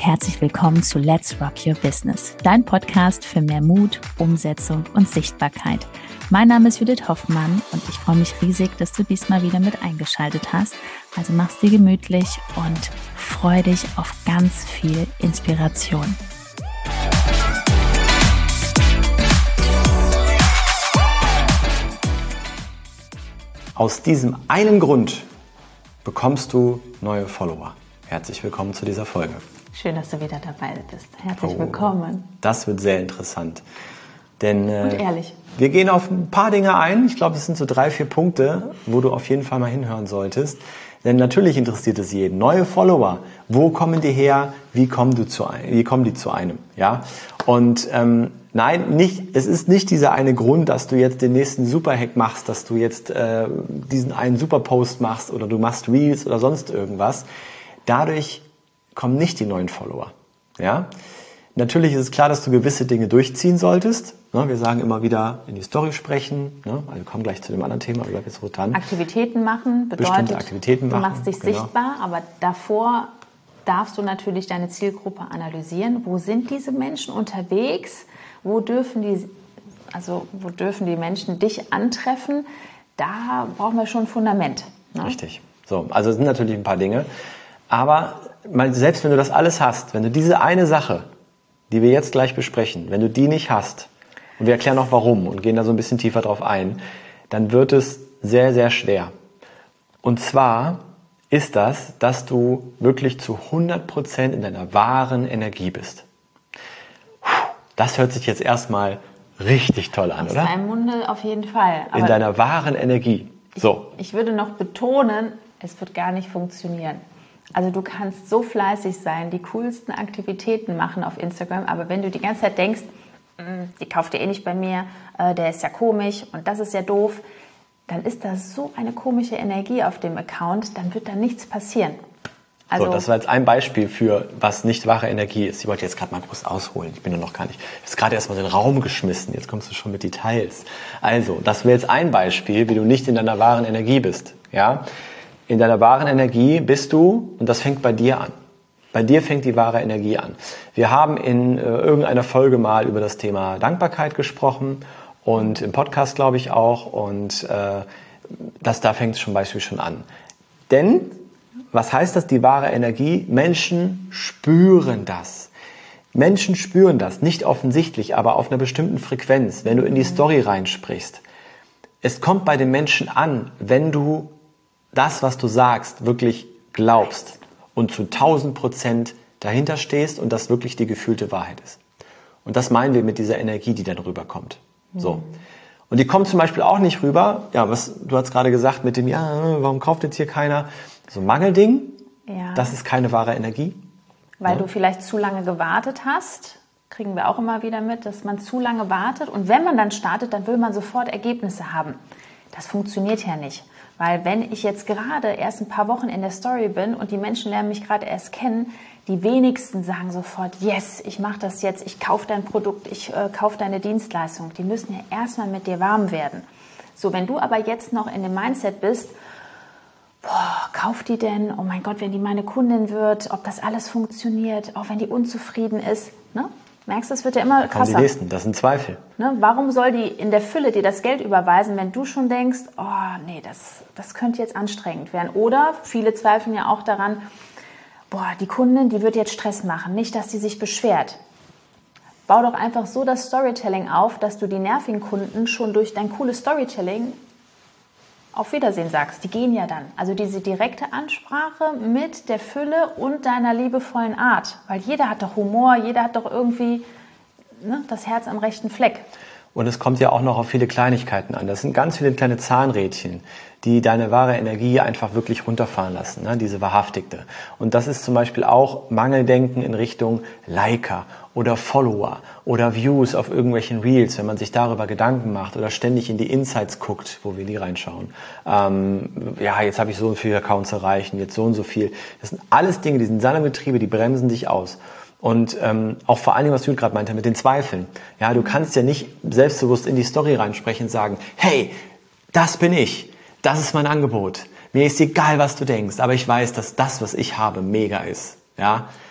herzlich willkommen zu Let's Rock Your Business, dein Podcast für mehr Mut, Umsetzung und Sichtbarkeit. Mein Name ist Judith Hoffmann und ich freue mich riesig, dass du diesmal wieder mit eingeschaltet hast. Also mach's dir gemütlich und freu dich auf ganz viel Inspiration. Aus diesem einen Grund bekommst du neue Follower. Herzlich willkommen zu dieser Folge. Schön, dass du wieder dabei bist. Herzlich willkommen. Das wird sehr interessant. Denn, und ehrlich. Wir gehen auf ein paar Dinge ein. Ich glaube, es sind so 3-4 Punkte, wo du auf jeden Fall mal hinhören solltest. Denn natürlich interessiert es jeden. Neue Follower, wo kommen die her? Wie kommen die zu einem? Ja? Und nein, es ist nicht dieser eine Grund, dass du jetzt den nächsten Superhack machst, dass du jetzt diesen einen Superpost machst oder du machst Reels oder sonst irgendwas. Dadurch kommen nicht die neuen Follower. Ja? Natürlich ist es klar, dass du gewisse Dinge durchziehen solltest. Wir sagen immer wieder in die Story sprechen. Also wir kommen gleich zu dem anderen Thema, aber jetzt rotan. Aktivitäten machen bedeutet, du machst dich sichtbar, aber davor darfst du natürlich deine Zielgruppe analysieren. Wo sind diese Menschen unterwegs? Wo dürfen die Menschen dich antreffen? Da brauchen wir schon ein Fundament. Ne? Richtig. So, also es sind natürlich ein paar Dinge. Aber selbst wenn du das alles hast, wenn du diese eine Sache, die wir jetzt gleich besprechen, wenn du die nicht hast, und wir erklären auch warum und gehen da so ein bisschen tiefer drauf ein, dann wird es sehr, sehr schwer. Und zwar ist das, dass du wirklich zu 100% in deiner wahren Energie bist. Das hört sich jetzt erstmal richtig toll an, oder? Aus deinem Munde auf jeden Fall. Aber in deiner wahren Energie. So. Ich würde noch betonen, es wird gar nicht funktionieren. Also du kannst so fleißig sein, die coolsten Aktivitäten machen auf Instagram, aber wenn du die ganze Zeit denkst, die kauft ihr eh nicht bei mir, der ist ja komisch und das ist ja doof, dann ist da so eine komische Energie auf dem Account, dann wird da nichts passieren. Also, so, das war jetzt ein Beispiel für, was nicht wahre Energie ist. Ich wollte jetzt gerade mal groß ausholen. Ich bin nur noch gar nicht. Ich habe jetzt gerade erst mal den Raum geschmissen. Jetzt kommst du schon mit Details. Also, das wäre jetzt ein Beispiel, wie du nicht in deiner wahren Energie bist. Ja? In deiner wahren Energie bist du, und das fängt bei dir an. Bei dir fängt die wahre Energie an. Wir haben in irgendeiner Folge mal über das Thema Dankbarkeit gesprochen und im Podcast, glaube ich, auch. Und da fängt es zum Beispiel schon an. Denn, was heißt das, die wahre Energie? Menschen spüren das. Menschen spüren das, nicht offensichtlich, aber auf einer bestimmten Frequenz, wenn du in die Story reinsprichst. Es kommt bei den Menschen an, wenn du das, was du sagst, wirklich glaubst und zu 1000% dahinter stehst und das wirklich die gefühlte Wahrheit ist. Und das meinen wir mit dieser Energie, die dann rüberkommt. So. Und die kommt zum Beispiel auch nicht rüber, du hast gerade gesagt mit dem, warum kauft jetzt hier keiner? So ein Mangelding, das ist keine wahre Energie. Weil du vielleicht zu lange gewartet hast, kriegen wir auch immer wieder mit, dass man zu lange wartet. Und wenn man dann startet, dann will man sofort Ergebnisse haben. Das funktioniert ja nicht. Weil wenn ich jetzt gerade erst ein paar Wochen in der Story bin und die Menschen lernen mich gerade erst kennen, die wenigsten sagen sofort, yes, ich mache das jetzt, ich kaufe dein Produkt, ich kaufe deine Dienstleistung. Die müssen ja erstmal mit dir warm werden. So, wenn du aber jetzt noch in dem Mindset bist, kauft die denn? Oh mein Gott, wenn die meine Kundin wird, ob das alles funktioniert, auch wenn die unzufrieden ist, ne? Merkst du, es wird ja immer krasser. Die nächsten, das sind Zweifel. Ne? Warum soll die in der Fülle dir das Geld überweisen, wenn du schon denkst, das könnte jetzt anstrengend werden? Oder viele zweifeln ja auch daran, die Kundin, die wird jetzt Stress machen, nicht, dass sie sich beschwert. Bau doch einfach so das Storytelling auf, dass du die nervigen Kunden schon durch dein cooles Storytelling auf Wiedersehen sagst. Die gehen ja dann. Also diese direkte Ansprache mit der Fülle und deiner liebevollen Art. Weil jeder hat doch Humor, jeder hat doch irgendwie das Herz am rechten Fleck. Und es kommt ja auch noch auf viele Kleinigkeiten an. Das sind ganz viele kleine Zahnrädchen, die deine wahre Energie einfach wirklich runterfahren lassen, diese wahrhaftigte. Und das ist zum Beispiel auch Mangeldenken in Richtung Liker oder Follower oder Views auf irgendwelchen Reels, wenn man sich darüber Gedanken macht oder ständig in die Insights guckt, wo wir in die reinschauen. Jetzt habe ich so viele Accounts erreicht, jetzt so und so viel. Das sind alles Dinge, die sind Salonbetriebe, die bremsen dich aus. Und auch vor allen Dingen, was Jude gerade meinte, mit den Zweifeln. Ja, du kannst ja nicht selbstbewusst in die Story reinsprechen und sagen, hey, das bin ich, das ist mein Angebot. Mir ist egal, was du denkst, aber ich weiß, dass das, was ich habe, mega ist. Ja,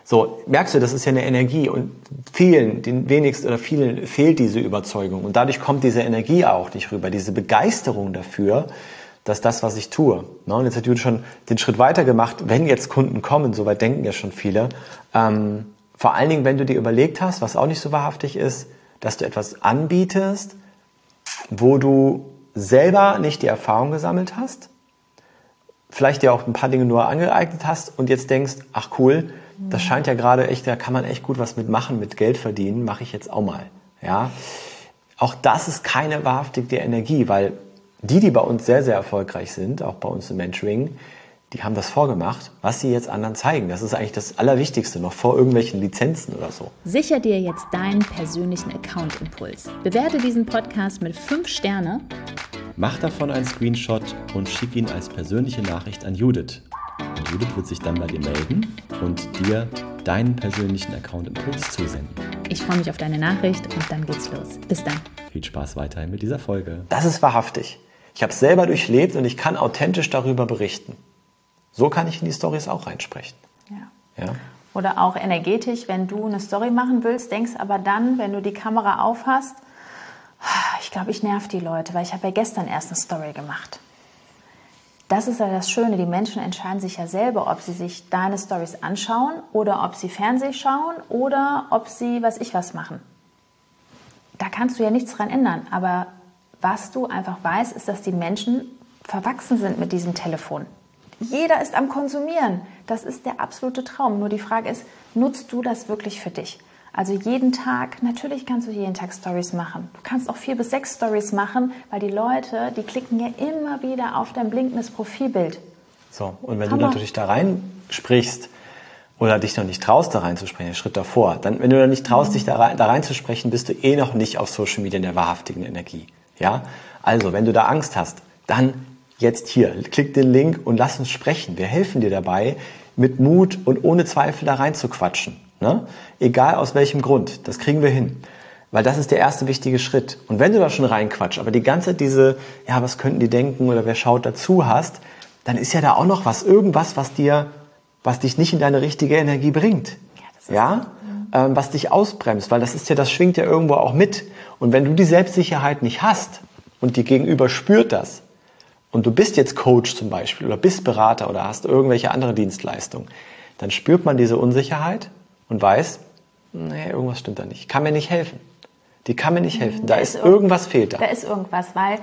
So, merkst du, das ist ja eine Energie und den wenigsten oder vielen fehlt diese Überzeugung und dadurch kommt diese Energie auch nicht rüber, diese Begeisterung dafür, dass das, was ich tue. Ne? Und jetzt hat Judith schon den Schritt weiter gemacht, wenn jetzt Kunden kommen, soweit denken ja schon viele, vor allen Dingen, wenn du dir überlegt hast, was auch nicht so wahrhaftig ist, dass du etwas anbietest, wo du selber nicht die Erfahrung gesammelt hast, vielleicht dir auch ein paar Dinge nur angeeignet hast und jetzt denkst, ach cool, das scheint ja gerade echt, da kann man echt gut was mitmachen, mit Geld verdienen, mache ich jetzt auch mal. Ja? Auch das ist keine wahrhaftige Energie, weil die bei uns sehr, sehr erfolgreich sind, auch bei uns im Mentoring, die haben das vorgemacht, was sie jetzt anderen zeigen. Das ist eigentlich das Allerwichtigste, noch vor irgendwelchen Lizenzen oder so. Sicher dir jetzt deinen persönlichen Account-Impuls. Bewerte diesen Podcast mit 5 Sterne. Mach davon einen Screenshot und schick ihn als persönliche Nachricht an Judith. Und Judith wird sich dann bei dir melden und dir deinen persönlichen Account-Impuls zusenden. Ich freue mich auf deine Nachricht und dann geht's los. Bis dann. Viel Spaß weiterhin mit dieser Folge. Das ist wahrhaftig. Ich habe es selber durchlebt und ich kann authentisch darüber berichten. So kann ich in die Storys auch reinsprechen. Ja. Oder auch energetisch, wenn du eine Story machen willst, denkst aber dann, wenn du die Kamera auf hast, ich glaube, ich nerv die Leute, weil ich habe ja gestern erst eine Story gemacht. Das ist ja das Schöne, die Menschen entscheiden sich ja selber, ob sie sich deine Stories anschauen oder ob sie Fernsehen schauen oder ob sie was machen. Da kannst du ja nichts dran ändern, aber was du einfach weißt, ist, dass die Menschen verwachsen sind mit diesem Telefon. Jeder ist am Konsumieren. Das ist der absolute Traum. Nur die Frage ist, nutzt du das wirklich für dich? Also jeden Tag, natürlich kannst du jeden Tag Stories machen. Du kannst auch 4 bis 6 Stories machen, weil die Leute, die klicken ja immer wieder auf dein blinkendes Profilbild. So, und wenn du natürlich da reinsprichst oder dich noch nicht traust, da reinzusprechen, den Schritt davor, dann, wenn du noch nicht traust, dich da reinzusprechen, bist du eh noch nicht auf Social Media in der wahrhaftigen Energie. Ja? Also, wenn du da Angst hast, dann jetzt hier, klick den Link und lass uns sprechen. Wir helfen dir dabei, mit Mut und ohne Zweifel da rein zu quatschen. Ne? Egal aus welchem Grund, das kriegen wir hin. Weil das ist der erste wichtige Schritt. Und wenn du da schon reinquatschst, aber die ganze Zeit diese, ja, was könnten die denken oder wer schaut dazu hast, dann ist ja da auch noch irgendwas, was dich nicht in deine richtige Energie bringt. Ja? Was dich ausbremst, weil das schwingt ja irgendwo auch mit. Und wenn du die Selbstsicherheit nicht hast und die Gegenüber spürt das, und du bist jetzt Coach zum Beispiel oder bist Berater oder hast irgendwelche andere Dienstleistungen, dann spürt man diese Unsicherheit und weiß, nee, irgendwas stimmt da nicht. Kann mir nicht helfen. Die kann mir nicht helfen. Da ist irgendwas fehlt da. Da ist irgendwas, weil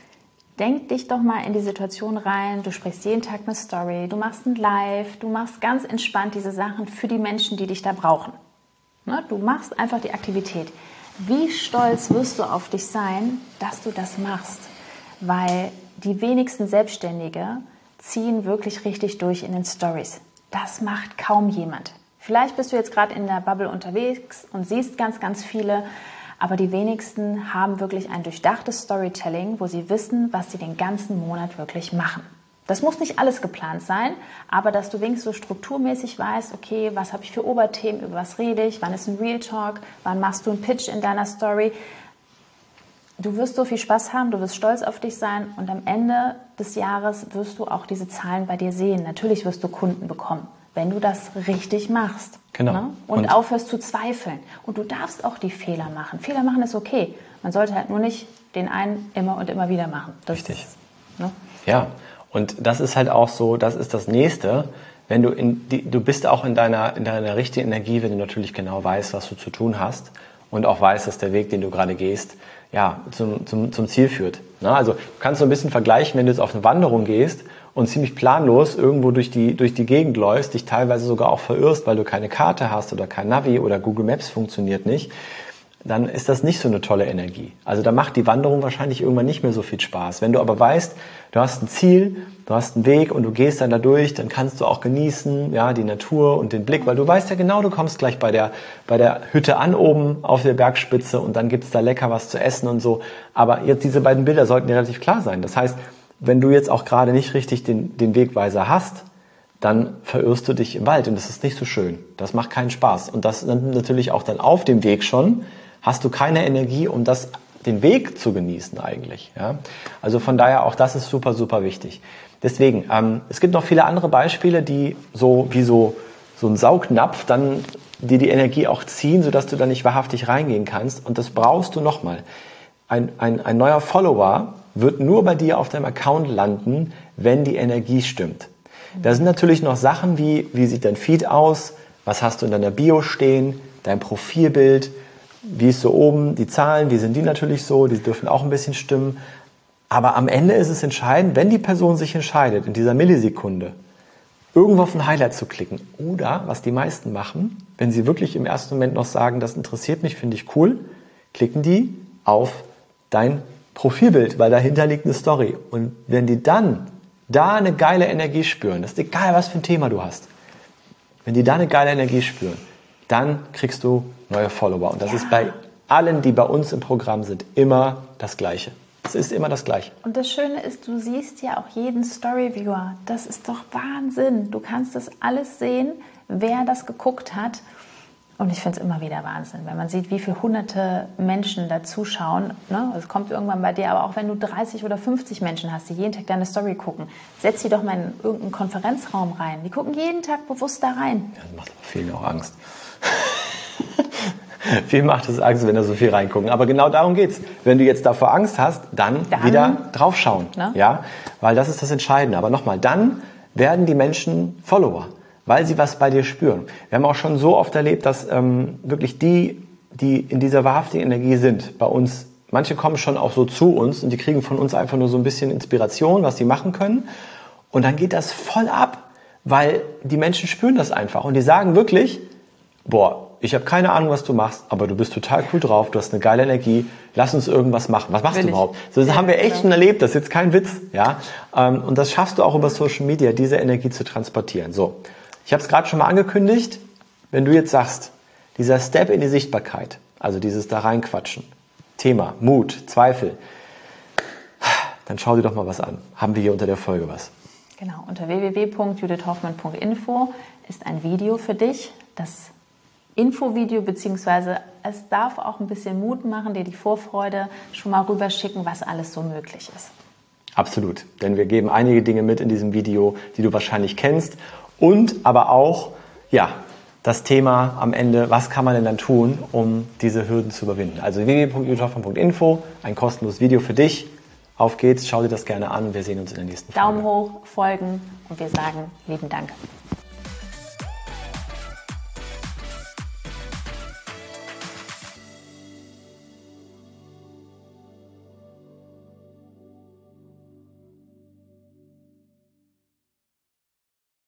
denk dich doch mal in die Situation rein, du sprichst jeden Tag eine Story, du machst ein Live, du machst ganz entspannt diese Sachen für die Menschen, die dich da brauchen. Ne? Du machst einfach die Aktivität. Wie stolz wirst du auf dich sein, dass du das machst? Weil die wenigsten Selbstständige ziehen wirklich richtig durch in den Stories. Das macht kaum jemand. Vielleicht bist du jetzt gerade in der Bubble unterwegs und siehst ganz, ganz viele, aber die wenigsten haben wirklich ein durchdachtes Storytelling, wo sie wissen, was sie den ganzen Monat wirklich machen. Das muss nicht alles geplant sein, aber dass du wenigstens so strukturmäßig weißt, okay, was habe ich für Oberthemen, über was rede ich, wann ist ein Real Talk, wann machst du einen Pitch in deiner Story. Du wirst so viel Spaß haben, du wirst stolz auf dich sein und am Ende des Jahres wirst du auch diese Zahlen bei dir sehen. Natürlich wirst du Kunden bekommen, wenn du das richtig machst. Genau. Ne? Und aufhörst zu zweifeln. Und du darfst auch die Fehler machen. Fehler machen ist okay. Man sollte halt nur nicht den einen immer und immer wieder machen. Das richtig. Ist, ne? Ja, und das ist halt auch so, das ist das Nächste. Wenn du bist auch in deiner richtigen Energie, wenn du natürlich genau weißt, was du zu tun hast und auch weißt, dass der Weg, den du gerade gehst, ja, zum Ziel führt. Na, also du kannst so ein bisschen vergleichen, wenn du jetzt auf eine Wanderung gehst und ziemlich planlos irgendwo durch die Gegend läufst, dich teilweise sogar auch verirrst, weil du keine Karte hast oder kein Navi oder Google Maps funktioniert nicht, dann ist das nicht so eine tolle Energie. Also da macht die Wanderung wahrscheinlich irgendwann nicht mehr so viel Spaß. Wenn du aber weißt, du hast ein Ziel, du hast einen Weg und du gehst dann da durch, dann kannst du auch genießen, ja, die Natur und den Blick, weil du weißt ja genau, du kommst gleich bei der Hütte an oben auf der Bergspitze und dann gibt's da lecker was zu essen und so. Aber jetzt diese beiden Bilder sollten dir relativ klar sein. Das heißt, wenn du jetzt auch gerade nicht richtig den Wegweiser hast, dann verirrst du dich im Wald und das ist nicht so schön. Das macht keinen Spaß. Und das dann natürlich auch dann auf dem Weg schon, hast du keine Energie, um den Weg zu genießen eigentlich. Ja? Also von daher auch das ist super, super wichtig. Deswegen, es gibt noch viele andere Beispiele, die so so ein Saugnapf dann dir die Energie auch ziehen, sodass du da nicht wahrhaftig reingehen kannst. Und das brauchst du nochmal. Ein neuer Follower wird nur bei dir auf deinem Account landen, wenn die Energie stimmt. Da sind natürlich noch Sachen wie sieht dein Feed aus, was hast du in deiner Bio stehen, dein Profilbild, wie ist so oben, die Zahlen, wie sind die natürlich so, die dürfen auch ein bisschen stimmen. Aber am Ende ist es entscheidend, wenn die Person sich entscheidet, in dieser Millisekunde irgendwo auf ein Highlight zu klicken. Oder, was die meisten machen, wenn sie wirklich im ersten Moment noch sagen, das interessiert mich, finde ich cool, klicken die auf dein Profilbild, weil dahinter liegt eine Story. Und wenn die dann da eine geile Energie spüren, das ist egal, was für ein Thema du hast, wenn die da eine geile Energie spüren, dann kriegst du neue Follower. Und das ist bei allen, die bei uns im Programm sind, immer das Gleiche. Es ist immer das Gleiche. Und das Schöne ist, du siehst ja auch jeden Storyviewer. Das ist doch Wahnsinn. Du kannst das alles sehen, wer das geguckt hat. Und ich finde es immer wieder Wahnsinn, wenn man sieht, wie viele hunderte Menschen da zuschauen. Ne? Es kommt irgendwann bei dir, aber auch wenn du 30 oder 50 Menschen hast, die jeden Tag deine Story gucken, setz die doch mal in irgendeinen Konferenzraum rein. Die gucken jeden Tag bewusst da rein. Ja, das macht aber vielen auch Angst. Viel macht es Angst, wenn da so viel reingucken. Aber genau darum geht's. Wenn du jetzt davor Angst hast, dann wieder draufschauen. Ne? Ja? Weil das ist das Entscheidende. Aber nochmal, dann werden die Menschen Follower, weil sie was bei dir spüren. Wir haben auch schon so oft erlebt, dass wirklich die in dieser wahrhaftigen Energie sind, bei uns, manche kommen schon auch so zu uns und die kriegen von uns einfach nur so ein bisschen Inspiration, was sie machen können. Und dann geht das voll ab, weil die Menschen spüren das einfach. Und die sagen wirklich, boah, ich habe keine Ahnung, was du machst, aber du bist total cool drauf, du hast eine geile Energie, lass uns irgendwas machen. Was machst du überhaupt? So, das haben wir echt schon erlebt, das ist jetzt kein Witz. Ja? Und das schaffst du auch über Social Media, diese Energie zu transportieren. So, ich habe es gerade schon mal angekündigt, wenn du jetzt sagst, dieser Step in die Sichtbarkeit, also dieses da reinquatschen, Thema, Mut, Zweifel, dann schau dir doch mal was an. Haben wir hier unter der Folge was? Genau, unter www.judithhoffmann.info ist ein Video für dich, das Infovideo, beziehungsweise es darf auch ein bisschen Mut machen, dir die Vorfreude schon mal rüberschicken, was alles so möglich ist. Absolut, denn wir geben einige Dinge mit in diesem Video, die du wahrscheinlich kennst und aber auch, ja, das Thema am Ende, was kann man denn dann tun, um diese Hürden zu überwinden. Also www.judithhoffmann.info, ein kostenloses Video für dich. Auf geht's, schau dir das gerne an. Wir sehen uns in der nächsten Folge. Daumen hoch, folgen und wir sagen lieben Dank.